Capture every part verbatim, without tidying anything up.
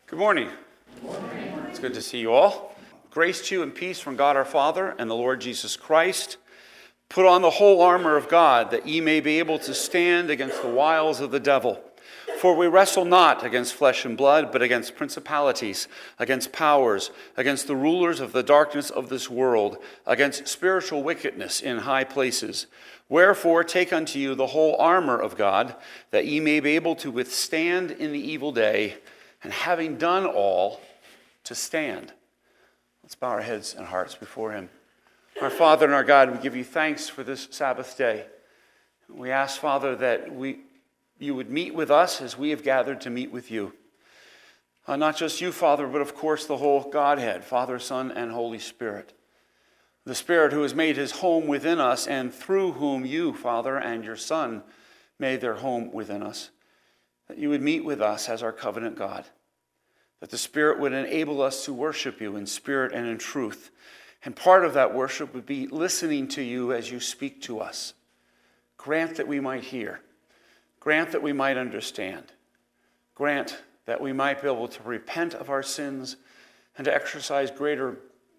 Good morning. Good morning. It's good to see you all. Grace to you and peace from God our Father and the Lord Jesus Christ. Put on the whole armor of God, that ye may be able to stand against the wiles of the devil. For we wrestle not against flesh and blood, but against principalities, against powers, against the rulers of the darkness of this world, against spiritual wickedness in high places. Wherefore take unto you the whole armor of God, that ye may be able to withstand in the evil day, and having done all, to stand. Let's bow our heads and hearts before him. Our Father and our God, we give you thanks for this Sabbath day. We ask, Father, that we you would meet with us as we have gathered to meet with you. Uh, not just you, Father, but of course the whole Godhead, Father, Son, and Holy Spirit. The Spirit who has made his home within us, and through whom you, Father, and your Son made their home within us. That you would meet with us as our covenant God. That the Spirit would enable us to worship you in spirit and in truth. And part of that worship would be listening to you as you speak to us. Grant that we might hear. Grant that we might understand. Grant that we might be able to repent of our sins and to exercise greater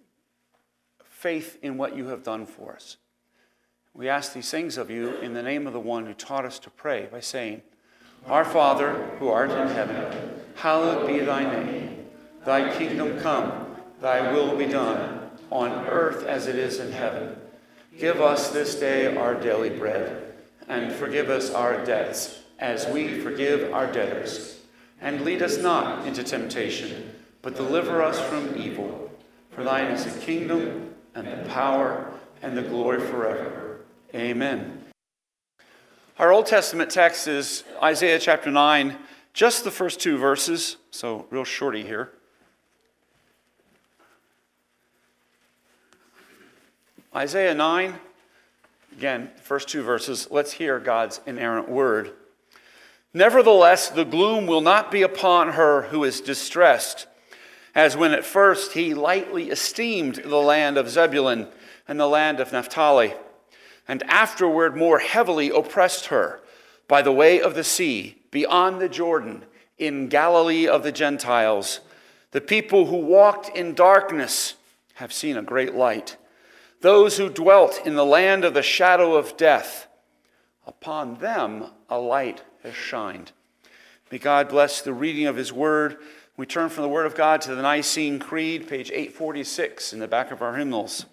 faith in what you have done for us. We ask these things of you in the name of the one who taught us to pray by saying, Our Father, who art in heaven, hallowed be thy name. Thy kingdom come, thy will be done, on earth as it is in heaven. Give us this day our daily bread, and forgive us our debts, as we forgive our debtors. And lead us not into temptation, but deliver us from evil. For thine is the kingdom, and the power, and the glory forever. Amen. Our Old Testament text is Isaiah chapter nine, just the first two verses, so real shorty here. Isaiah nine, again, first two verses. Let's hear God's inerrant word. Nevertheless, the gloom will not be upon her who is distressed, as when at first he lightly esteemed the land of Zebulun and the land of Naphtali, and afterward more heavily oppressed her by the way of the sea, beyond the Jordan, in Galilee of the Gentiles. The people who walked in darkness have seen a great light. Those who dwelt in the land of the shadow of death, upon them a light has shined. May God bless the reading of his word. We turn from the word of God to the Nicene Creed, page eight forty-six in the back of our hymnals.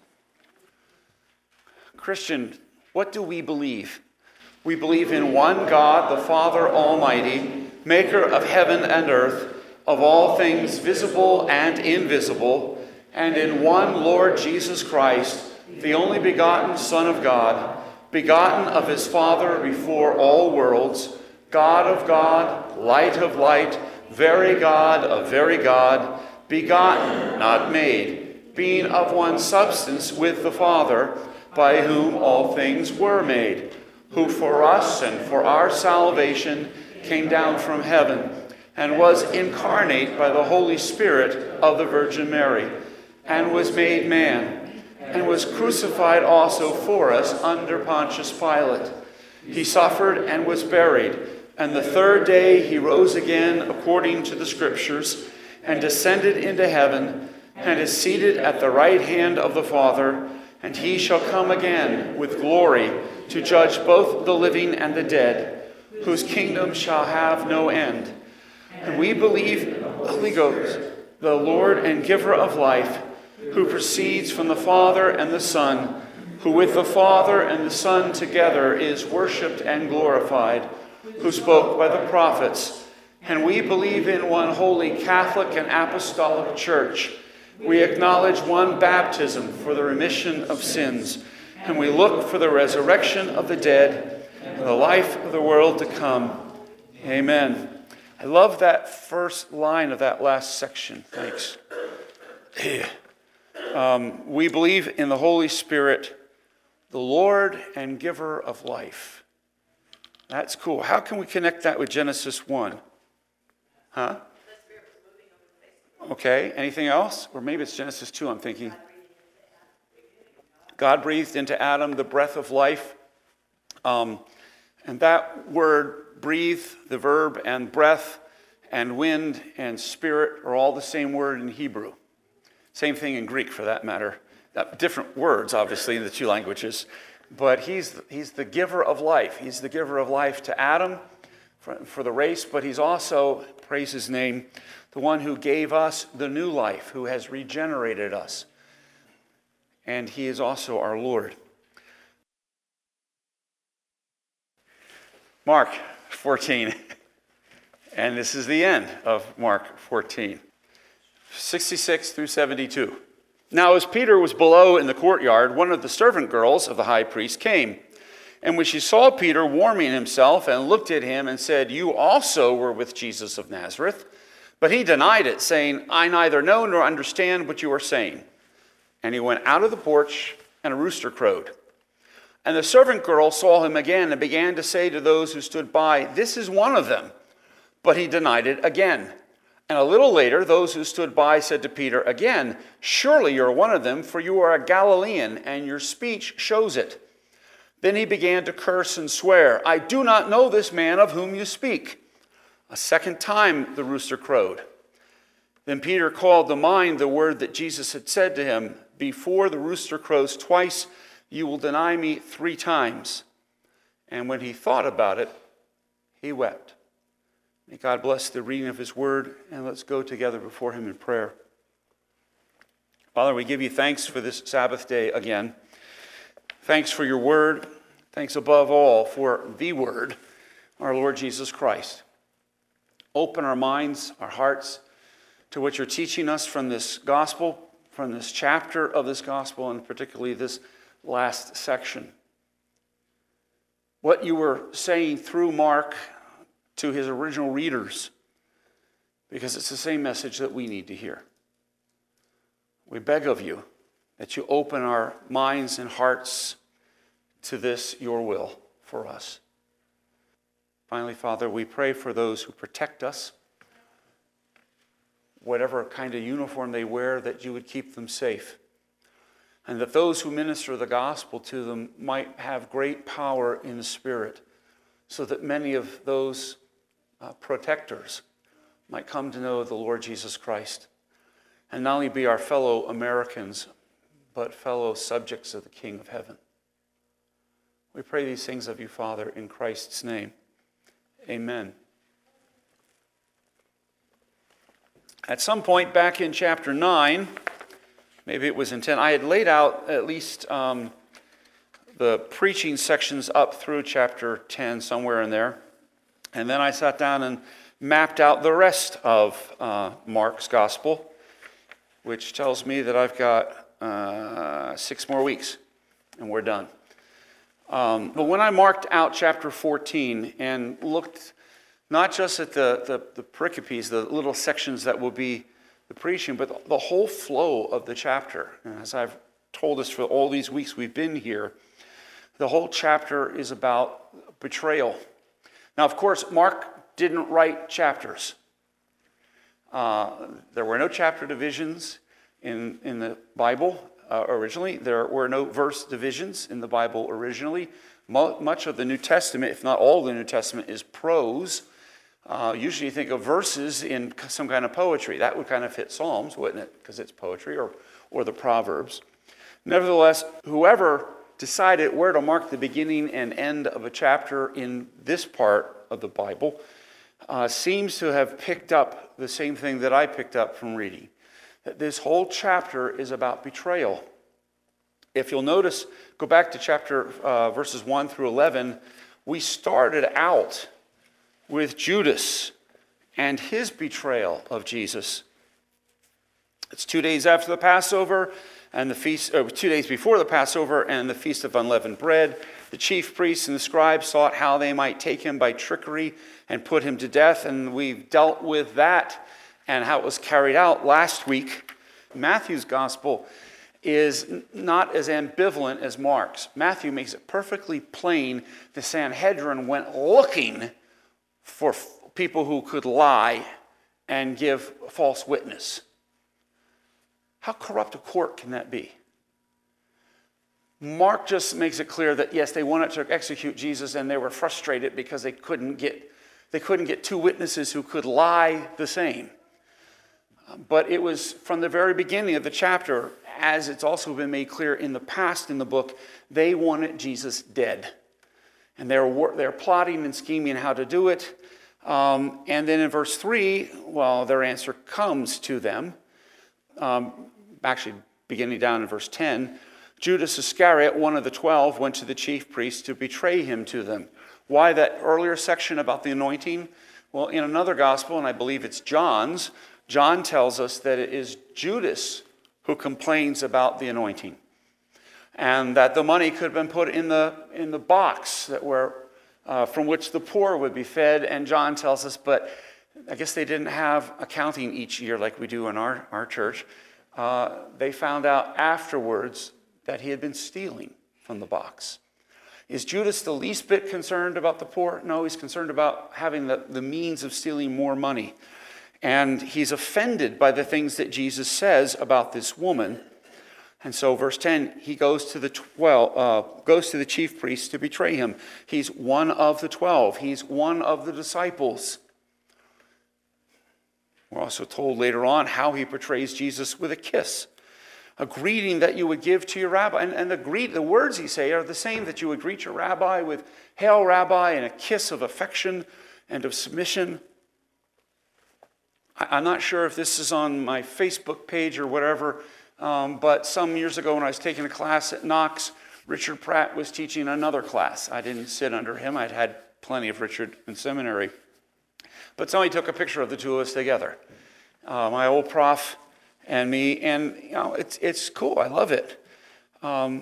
Christian, what do we believe? We believe in one God, the Father Almighty, maker of heaven and earth, of all things visible and invisible, and in one Lord Jesus Christ, the only begotten Son of God, begotten of his Father before all worlds, God of God, light of light, very God of very God, begotten, not made, being of one substance with the Father, by whom all things were made, who for us and for our salvation came down from heaven, and was incarnate by the Holy Spirit of the Virgin Mary, and was made man, and was crucified also for us under Pontius Pilate. He suffered and was buried, and the third day he rose again according to the Scriptures, and descended into heaven, and is seated at the right hand of the Father. And he shall come again with glory to judge both the living and the dead, whose kingdom shall have no end. And we believe in the Holy Ghost, the Lord and giver of life, who proceeds from the Father and the Son, who with the Father and the Son together is worshipped and glorified, who spoke by the prophets. And we believe in one holy Catholic and Apostolic Church. We acknowledge one baptism for the remission of sins, and we look for the resurrection of the dead and the life of the world to come. Amen. I love that first line of that last section. Thanks. Um, we believe in the Holy Spirit, the Lord and giver of life. That's cool. How can we connect that with Genesis one? Huh? Okay, anything else? Or maybe it's Genesis two, I'm thinking. God breathed into Adam the breath of life. Um, and that word, breathe, the verb, and breath, and wind and spirit are all the same word in Hebrew. Same thing in Greek, for that matter. Uh, different words, obviously, in the two languages. But he's, he's the giver of life. He's the giver of life to Adam for, for the race, but he's also, praise his name, the one who gave us the new life, who has regenerated us. And he is also our Lord. Mark fourteen. And this is the end of Mark fourteen. sixty-six through seventy-two. Now as Peter was below in the courtyard, one of the servant girls of the high priest came. And when she saw Peter warming himself and looked at him and said, "You also were with Jesus of Nazareth." But he denied it, saying, "I neither know nor understand what you are saying." And he went out of the porch, and a rooster crowed. And the servant girl saw him again and began to say to those who stood by, "This is one of them." But he denied it again. And a little later, those who stood by said to Peter again, "Surely you're one of them, for you are a Galilean, and your speech shows it." Then he began to curse and swear, "I do not know this man of whom you speak." A second time the rooster crowed. Then Peter called to mind the word that Jesus had said to him, "Before the rooster crows twice, you will deny me three times." And when he thought about it, he wept. May God bless the reading of his word, and let's go together before him in prayer. Father, we give you thanks for this Sabbath day again. Thanks for your word. Thanks above all for the word, our Lord Jesus Christ. Open our minds, our hearts, to what you're teaching us from this gospel, from this chapter of this gospel, and particularly this last section. What you were saying through Mark to his original readers, because it's the same message that we need to hear. We beg of you that you open our minds and hearts to this, your will for us. Finally, Father, we pray for those who protect us, whatever kind of uniform they wear, that you would keep them safe. And that those who minister the gospel to them might have great power in the Spirit, so that many of those uh, protectors might come to know the Lord Jesus Christ, and not only be our fellow Americans, but fellow subjects of the King of Heaven. We pray these things of you, Father, in Christ's name. Amen. At some point back in chapter nine, maybe it was in ten, I had laid out at least um, the preaching sections up through chapter ten, somewhere in there. And then I sat down and mapped out the rest of uh, Mark's gospel, which tells me that I've got uh, six more weeks, and we're done. Um, but when I marked out chapter fourteen and looked not just at the, the, the pericopes, the little sections that will be the preaching, but the whole flow of the chapter. And as I've told us for all these weeks we've been here, the whole chapter is about betrayal. Now, of course, Mark didn't write chapters. Uh, there were no chapter divisions in, in the Bible uh, originally. There were no verse divisions in the Bible originally. Mo- much of the New Testament, if not all of the New Testament, is prose. Uh, usually you think of verses in some kind of poetry. That would kind of fit Psalms, wouldn't it? Because it's poetry, or, or the Proverbs. Nevertheless, whoever decided where to mark the beginning and end of a chapter in this part of the Bible uh, seems to have picked up the same thing that I picked up from reading. That this whole chapter is about betrayal. If you'll notice, go back to chapter uh, verses one through eleven, we started out with Judas and his betrayal of Jesus. It's two days after the Passover, and the feast, or two days before the Passover and the Feast of Unleavened Bread. The chief priests and the scribes sought how they might take him by trickery and put him to death, and we've dealt with that and how it was carried out last week. Matthew's gospel is not as ambivalent as Mark's. Matthew makes it perfectly plain the Sanhedrin went looking for people who could lie and give false witness. How corrupt a court can that be? Mark just makes it clear that, yes, they wanted to execute Jesus and they were frustrated because they couldn't get they couldn't get two witnesses who could lie the same. But it was from the very beginning of the chapter, as it's also been made clear in the past in the book, they wanted Jesus dead. And they're, they're plotting and scheming how to do it. Um, and then in verse three, well, their answer comes to them. Um, actually, beginning down in verse ten, Judas Iscariot, one of the twelve, went to the chief priests to betray him to them. Why that earlier section about the anointing? Well, in another gospel, and I believe it's John's, John tells us that it is Judas who complains about the anointing, and that the money could have been put in the in the box that were uh, from which the poor would be fed. And John tells us, but I guess they didn't have accounting each year like we do in our, our church. Uh, they found out afterwards that he had been stealing from the box. Is Judas the least bit concerned about the poor? No, he's concerned about having the, the means of stealing more money. And he's offended by the things that Jesus says about this woman. And so verse ten, he goes to the twelve, uh, goes to the chief priests to betray him. He's one of the twelve. He's one of the disciples. We're also told later on how he portrays Jesus with a kiss, a greeting that you would give to your rabbi. And, and the greet, the words he say are the same that you would greet your rabbi with, "Hail, Rabbi," and a kiss of affection and of submission. I'm not sure if this is on my Facebook page or whatever, um, but some years ago when I was taking a class at Knox, Richard Pratt was teaching another class. I didn't sit under him. I'd had plenty of Richard in seminary. But somebody took a picture of the two of us together, uh, my old prof and me, and you know, it's it's cool. I love it. Um,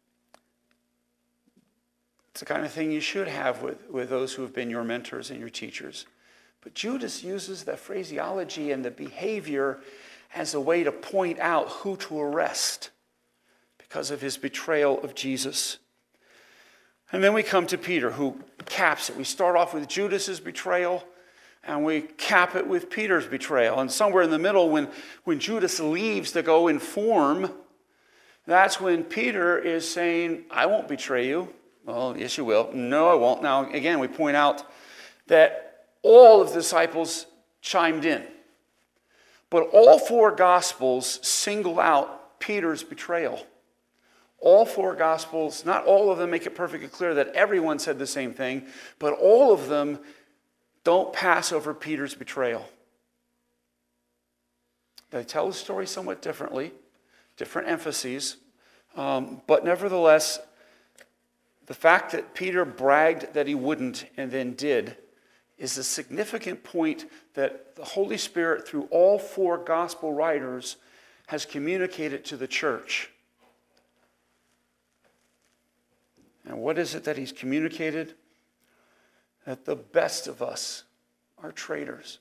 it's the kind of thing you should have with, with those who have been your mentors and your teachers. But Judas uses the phraseology and the behavior as a way to point out who to arrest because of his betrayal of Jesus. And then we come to Peter, who caps it. We start off with Judas's betrayal, and we cap it with Peter's betrayal. And somewhere in the middle, when, when Judas leaves to go inform, that's when Peter is saying, "I won't betray you." Well, yes, you will. No, I won't. Now, again, we point out that all of the disciples chimed in. But all four Gospels single out Peter's betrayal. All four Gospels, not all of them make it perfectly clear that everyone said the same thing, but all of them don't pass over Peter's betrayal. They tell the story somewhat differently, different emphases, um, but nevertheless, the fact that Peter bragged that he wouldn't and then did is a significant point that the Holy Spirit, through all four gospel writers, has communicated to the church. And what is it that he's communicated? That the best of us are traitors.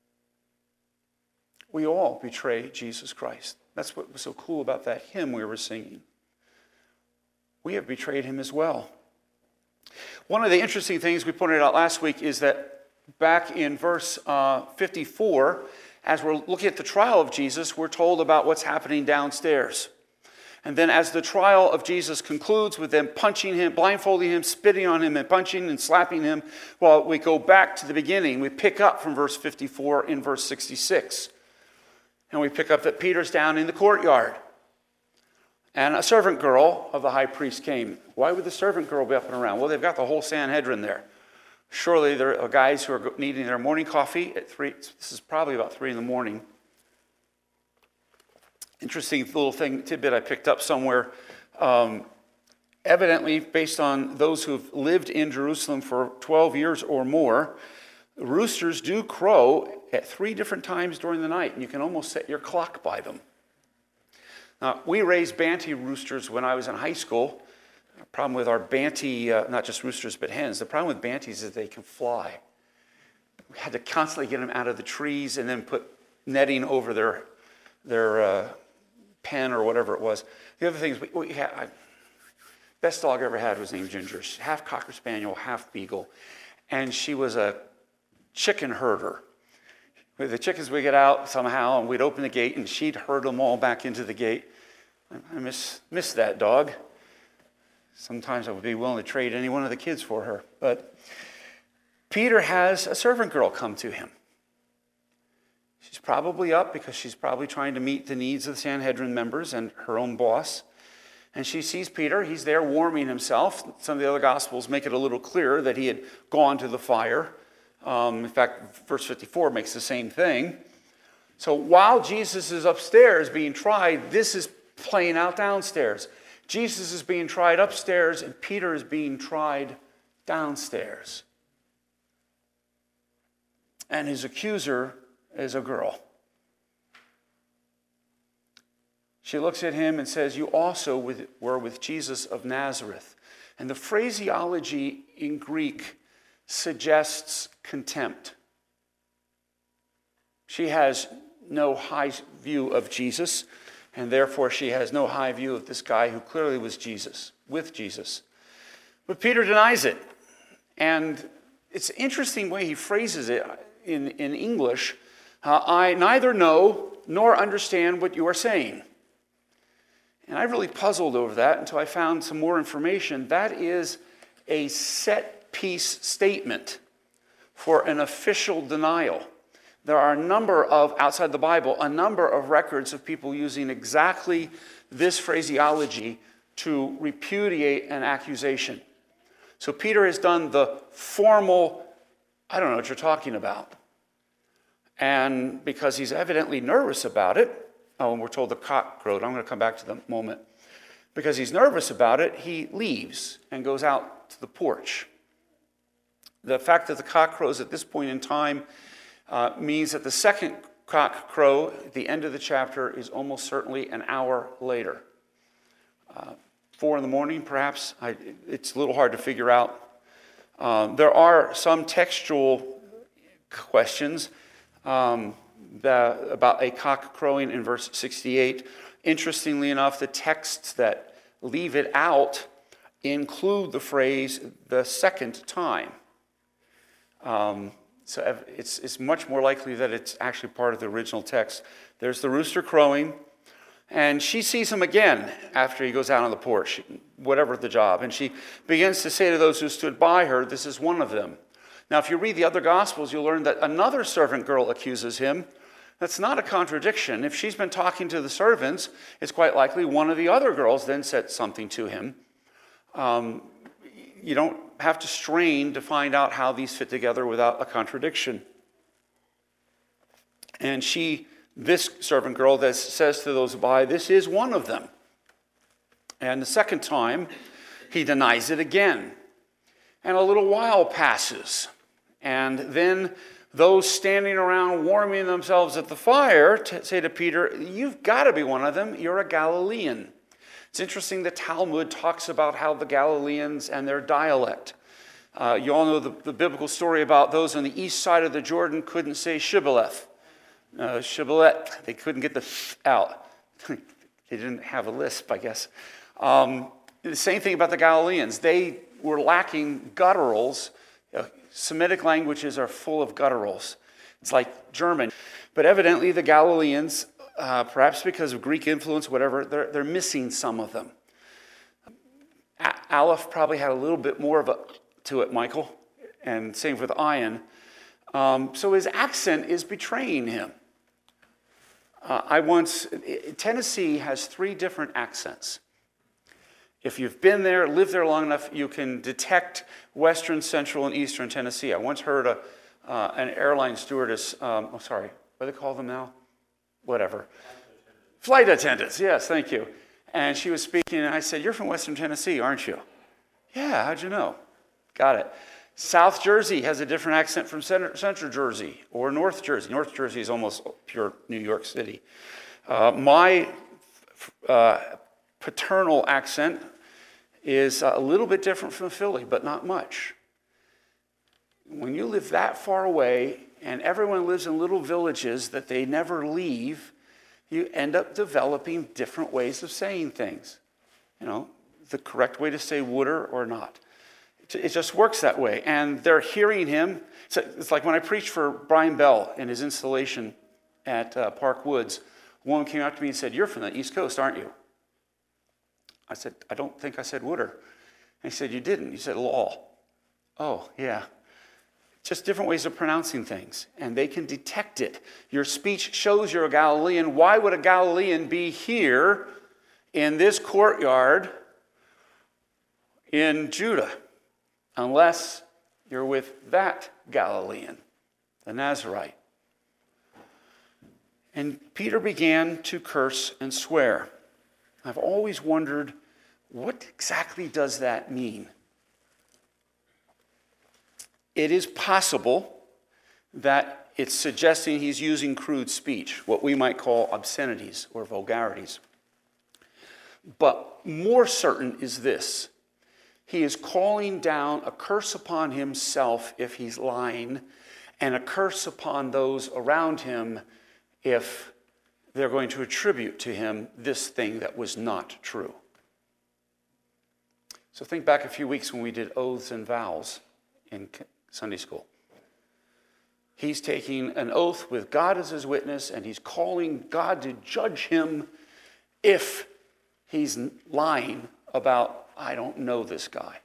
We all betray Jesus Christ. That's what was so cool about that hymn we were singing. We have betrayed him as well. One of the interesting things we pointed out last week is that back in verse uh, fifty-four, as we're looking at the trial of Jesus, we're told about what's happening downstairs. And then as the trial of Jesus concludes with them punching him, blindfolding him, spitting on him, and punching and slapping him, well, we go back to the beginning. We pick up from verse fifty-four in verse sixty-six. And we pick up that Peter's down in the courtyard. And a servant girl of the high priest came. Why would the servant girl be up and around? Well, they've got the whole Sanhedrin there. Surely there are guys who are needing their morning coffee at three. This is probably about three in the morning. Interesting little thing, tidbit I picked up somewhere. Um, evidently, based on those who've lived in Jerusalem for twelve years or more, roosters do crow at three different times during the night, and you can almost set your clock by them. Now, we raised Banty roosters when I was in high school. The problem with our Banty, uh, not just roosters but hens, the problem with Banties is they can fly. We had to constantly get them out of the trees and then put netting over their their uh, pen or whatever it was. The other thing is, we, we had, I, best dog I ever had was named Ginger. She's half Cocker Spaniel, half Beagle. And she was a chicken herder. With the chickens would get out somehow, and we'd open the gate, and she'd herd them all back into the gate. I miss, miss that dog. Sometimes I would be willing to trade any one of the kids for her. But Peter has a servant girl come to him. She's probably up because she's probably trying to meet the needs of the Sanhedrin members and her own boss. And she sees Peter. He's there warming himself. Some of the other Gospels make it a little clearer that he had gone to the fire. Um, in fact, verse fifty-four makes the same thing. So while Jesus is upstairs being tried, this is playing out downstairs. Jesus is being tried upstairs, and Peter is being tried downstairs. And his accuser is a girl. She looks at him and says, "You also with, were with Jesus of Nazareth." And the phraseology in Greek suggests contempt. She has no high view of Jesus, and therefore she has no high view of this guy who clearly was Jesus, with Jesus. But Peter denies it. And it's an interesting way he phrases it in, in English. Uh, I neither know nor understand what you are saying. And I really puzzled over that until I found some more information. That is a set-piece statement for an official denial. There are a number of, outside the Bible, a number of records of people using exactly this phraseology to repudiate an accusation. So Peter has done the formal, I don't know what you're talking about. And because he's evidently nervous about it, oh, and we're told the cock crowed. I'm going to come back to the moment. Because he's nervous about it, he leaves and goes out to the porch. The fact that the cock crows at this point in time uh, means that the second cock crow at the end of the chapter is almost certainly an hour later. Uh, four in the morning, perhaps. I, it's a little hard to figure out. Um, there are some textual questions um, The, about a cock crowing in verse sixty-eight. Interestingly enough, the texts that leave it out include the phrase the second time. Um, so it's, it's much more likely that it's actually part of the original text. There's the rooster crowing, and she sees him again after he goes out on the porch, whatever the job. And she begins to say to those who stood by her, "This is one of them." Now, if you read the other Gospels, you'll learn that another servant girl accuses him. That's not a contradiction. If she's been talking to the servants, it's quite likely one of the other girls then said something to him. Um, you don't have to strain to find out how these fit together without a contradiction. And she, this servant girl, that says to those by, "This is one of them." And the second time, he denies it again. And a little while passes. And then those standing around warming themselves at the fire t- say to Peter, "You've got to be one of them. You're a Galilean." It's interesting the Talmud talks about how the Galileans and their dialect. Uh, you all know the, the biblical story about those on the east side of the Jordan couldn't say Shibboleth. Uh, Shibboleth, they couldn't get the th out. They didn't have a lisp, I guess. Um, the same thing about the Galileans. They were lacking gutturals. Uh, Semitic languages are full of gutturals. It's like German. But evidently the Galileans, uh, perhaps because of Greek influence, whatever, they're, they're missing some of them. A- Aleph probably had a little bit more of a to it, Michael, and same with Ayin. Um, so his accent is betraying him. Uh, I once, Tennessee has three different accents. If you've been there, lived there long enough, you can detect western, central, and eastern Tennessee. I once heard a, uh, an airline stewardess, um, oh, sorry, what do they call them now? Whatever. Flight attendants, yes, thank you. And she was speaking, and I said, "You're from western Tennessee, aren't you?" "Yeah, how'd you know?" Got it. South Jersey has a different accent from center, Central Jersey or North Jersey. North Jersey is almost pure New York City. Uh, my uh, paternal accent is a little bit different from Philly, but not much. When you live that far away and everyone lives in little villages that they never leave, you end up developing different ways of saying things. You know, the correct way to say would'er or not. It just works that way. And they're hearing him. It's like when I preached for Brian Bell in his installation at uh, Park Woods, a woman came up to me and said, "You're from the East Coast, aren't you?" I said, "I don't think I said would'er." And he said, "You didn't. You said law." "Oh, yeah." Just different ways of pronouncing things, and they can detect it. Your speech shows you're a Galilean. Why would a Galilean be here in this courtyard in Judah unless you're with that Galilean, the Nazarite? And Peter began to curse and swear. I've always wondered, what exactly does that mean? It is possible that it's suggesting he's using crude speech, what we might call obscenities or vulgarities. But more certain is this: he is calling down a curse upon himself if he's lying, and a curse upon those around him if they're going to attribute to him this thing that was not true. So think back a few weeks when we did oaths and vows in Sunday school. He's taking an oath with God as his witness, and he's calling God to judge him if he's lying about, I don't know this guy.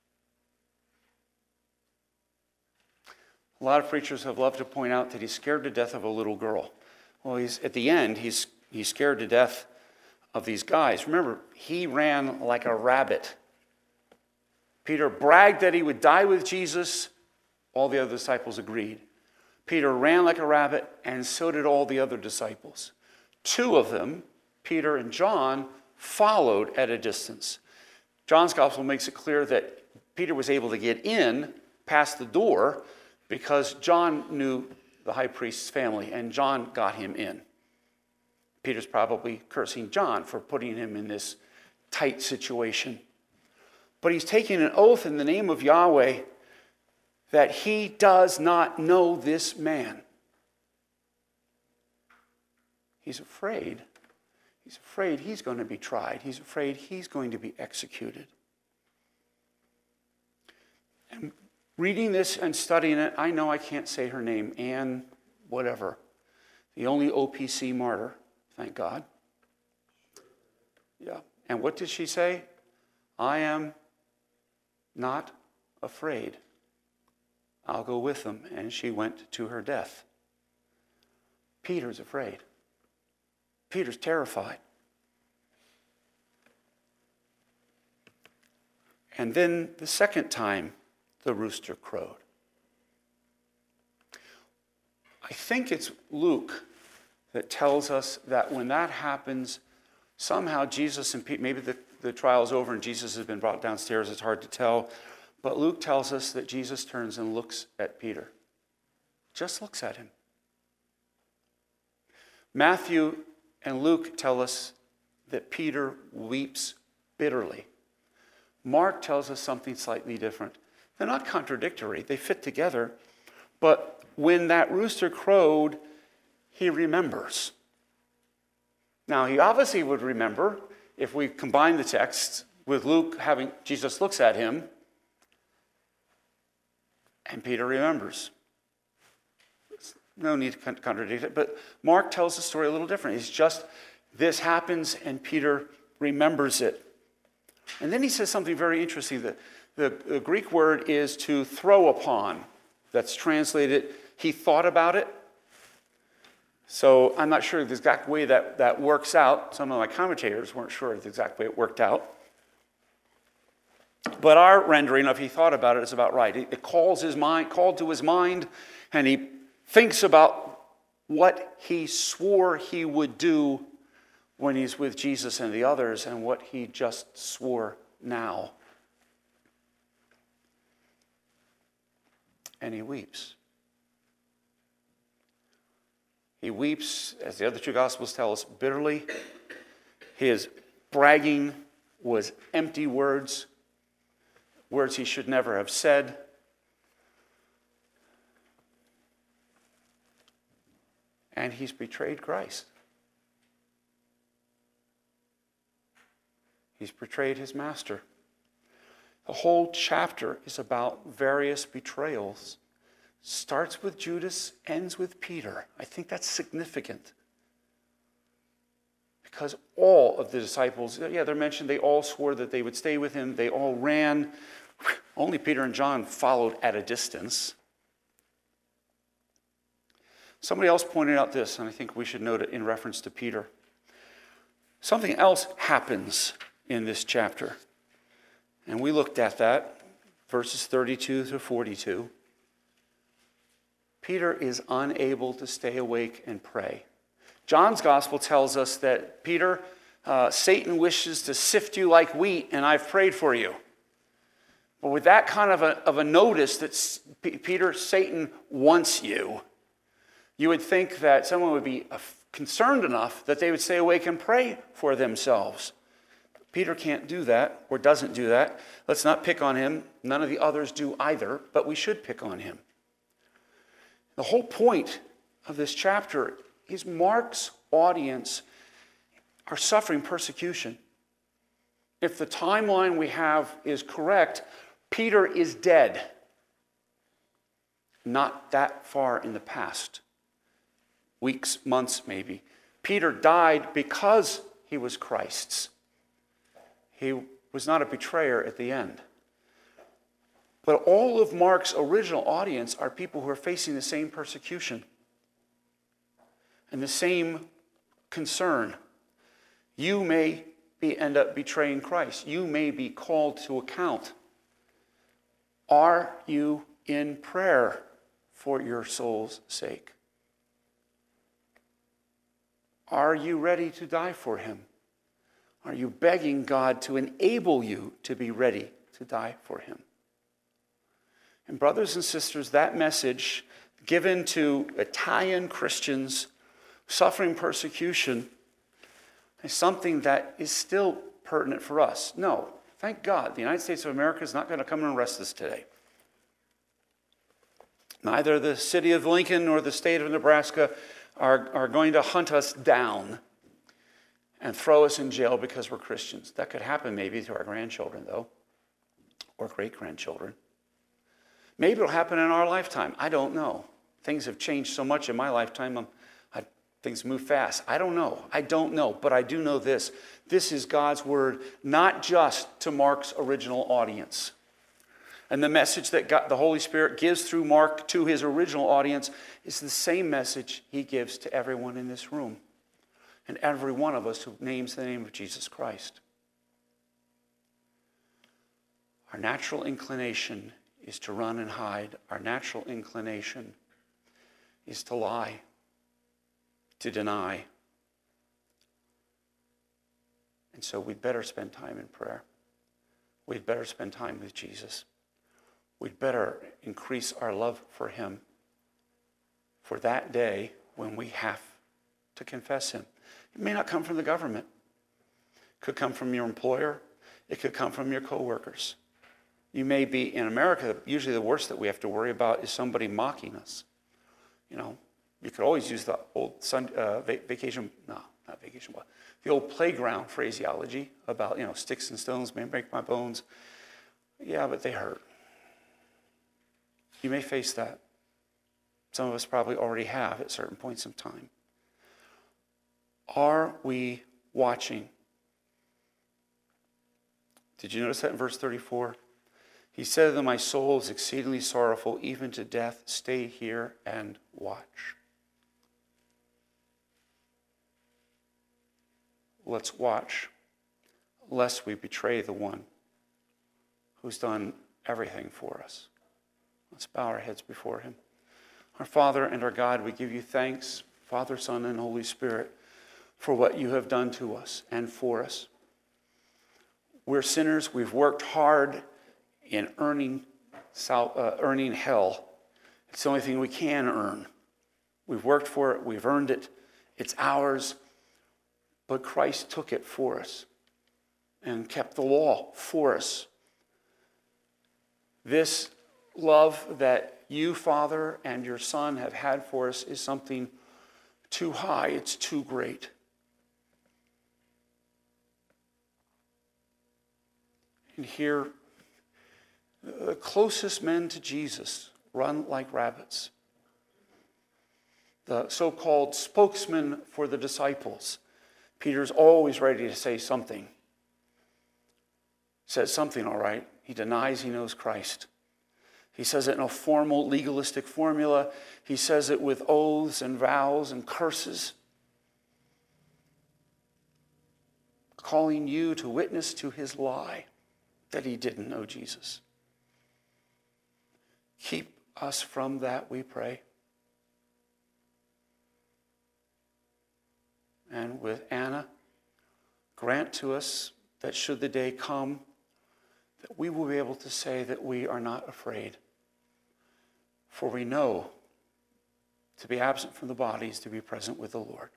A lot of preachers have loved to point out that he's scared to death of a little girl. Well, he's at the end, he's, he's scared to death of these guys. Remember, he ran like a rabbit. Peter bragged that he would die with Jesus. All the other disciples agreed. Peter ran like a rabbit, and so did all the other disciples. Two of them, Peter and John, followed at a distance. John's gospel makes it clear that Peter was able to get in past the door because John knew the high priest's family, and John got him in. Peter's probably cursing John for putting him in this tight situation. But he's taking an oath in the name of Yahweh that he does not know this man. He's afraid. He's afraid he's going to be tried. He's afraid he's going to be executed. And reading this and studying it, I know I can't say her name, Anne whatever. The only O P C martyr, thank God. Yeah. And what did she say? I am not afraid. I'll go with them. And she went to her death. Peter's afraid. Peter's terrified. And then the second time, the rooster crowed. I think it's Luke that tells us that when that happens, somehow Jesus and Peter, maybe the, the trial's over and Jesus has been brought downstairs, it's hard to tell. But Luke tells us that Jesus turns and looks at Peter. Just looks at him. Matthew and Luke tell us that Peter weeps bitterly. Mark tells us something slightly different. They're not contradictory. They fit together. But when that rooster crowed, he remembers. Now, he obviously would remember if we combine the texts with Luke having Jesus looks at him, and Peter remembers. No need to contradict it, but Mark tells the story a little different. It's just this happens and Peter remembers it. And then he says something very interesting. The, the, the Greek word is to throw upon. That's translated, he thought about it. So I'm not sure the exact way that, that works out. Some of my commentators weren't sure the exact way it worked out. But our rendering of he thought about it is about right. It, it calls his mind, called to his mind, and he thinks about what he swore he would do when he's with Jesus and the others and what he just swore now. And he weeps. He weeps, as the other two Gospels tell us, bitterly. His bragging was empty words, words he should never have said. And he's betrayed Christ. He's betrayed his master. The whole chapter is about various betrayals. Starts with Judas, ends with Peter. I think that's significant. Because all of the disciples, yeah, they're mentioned, they all swore that they would stay with him. They all ran. Only Peter and John followed at a distance. Somebody else pointed out this, and I think we should note it in reference to Peter. Something else happens in this chapter. And we looked at that, verses thirty-two to forty-two. Peter is unable to stay awake and pray. John's gospel tells us that Peter, uh, Satan wishes to sift you like wheat, and I've prayed for you. But with that kind of a, of a notice that P- Peter, Satan wants you, you would think that someone would be concerned enough that they would stay awake and pray for themselves. Peter can't do that, or doesn't do that. Let's not pick on him. None of the others do either, but we should pick on him. The whole point of this chapter is Mark's audience are suffering persecution. If the timeline we have is correct, Peter is dead. Not that far in the past. Weeks, months maybe. Peter died because he was Christ's. He was not a betrayer at the end. But all of Mark's original audience are people who are facing the same persecution and the same concern. You may be, end up betraying Christ. You may be called to account. Are you in prayer for your soul's sake? Are you ready to die for him? Are you begging God to enable you to be ready to die for him? And brothers and sisters, that message given to Italian Christians suffering persecution is something that is still pertinent for us. No, thank God, the United States of America is not going to come and arrest us today. Neither the city of Lincoln nor the state of Nebraska are, are going to hunt us down and throw us in jail because we're Christians. That could happen maybe to our grandchildren, though, or great-grandchildren. Maybe it'll happen in our lifetime. I don't know. Things have changed so much in my lifetime. I'm, I, things move fast. I don't know. I don't know. But I do know this. This is God's word, not just to Mark's original audience. And the message that God, the Holy Spirit gives through Mark to his original audience is the same message he gives to everyone in this room and every one of us who names the name of Jesus Christ. Our natural inclination is to run and hide. Our natural inclination is to lie, to deny. And so we'd better spend time in prayer. We'd better spend time with Jesus. We'd better increase our love for him for that day when we have to confess him. It may not come from the government. It could come from your employer. It could come from your coworkers. You may be, in America, usually the worst that we have to worry about is somebody mocking us. You know, you could always use the old sun, uh, va- vacation, no, not vacation, but the old playground phraseology about, you know, sticks and stones may break my bones. Yeah, but they hurt. You may face that. Some of us probably already have at certain points in time. Are we watching? Did you notice that in verse thirty-four? He said to them, my soul is exceedingly sorrowful, even to death. Stay here and watch. Let's watch, lest we betray the one who's done everything for us. Let's bow our heads before him. Our Father and our God, we give you thanks, Father, Son, and Holy Spirit, for what you have done to us and for us. We're sinners. We've worked hard in earning, uh, earning hell. It's the only thing we can earn. We've worked for it. We've earned it. It's ours. But Christ took it for us and kept the law for us. This love that you, Father, and your Son have had for us is something too high. It's too great. And here, the closest men to Jesus run like rabbits. The so-called spokesman for the disciples. Peter's always ready to say something. Says something, all right. He denies he knows Christ. He says it in a formal, legalistic formula. He says it with oaths and vows and curses, calling you to witness to his lie that he didn't know Jesus. Keep us from that, we pray. And with Anna, grant to us that should the day come, that we will be able to say that we are not afraid. For we know to be absent from the body is to be present with the Lord.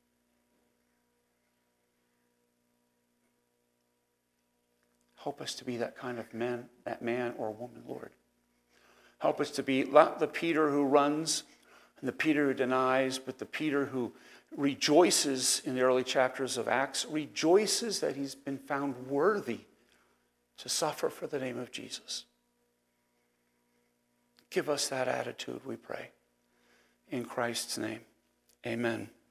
Help us to be that kind of man, that man or woman, Lord. Help us to be not the Peter who runs and the Peter who denies, but the Peter who rejoices in the early chapters of Acts, rejoices that he's been found worthy to suffer for the name of Jesus. Give us that attitude, we pray. In Christ's name, amen.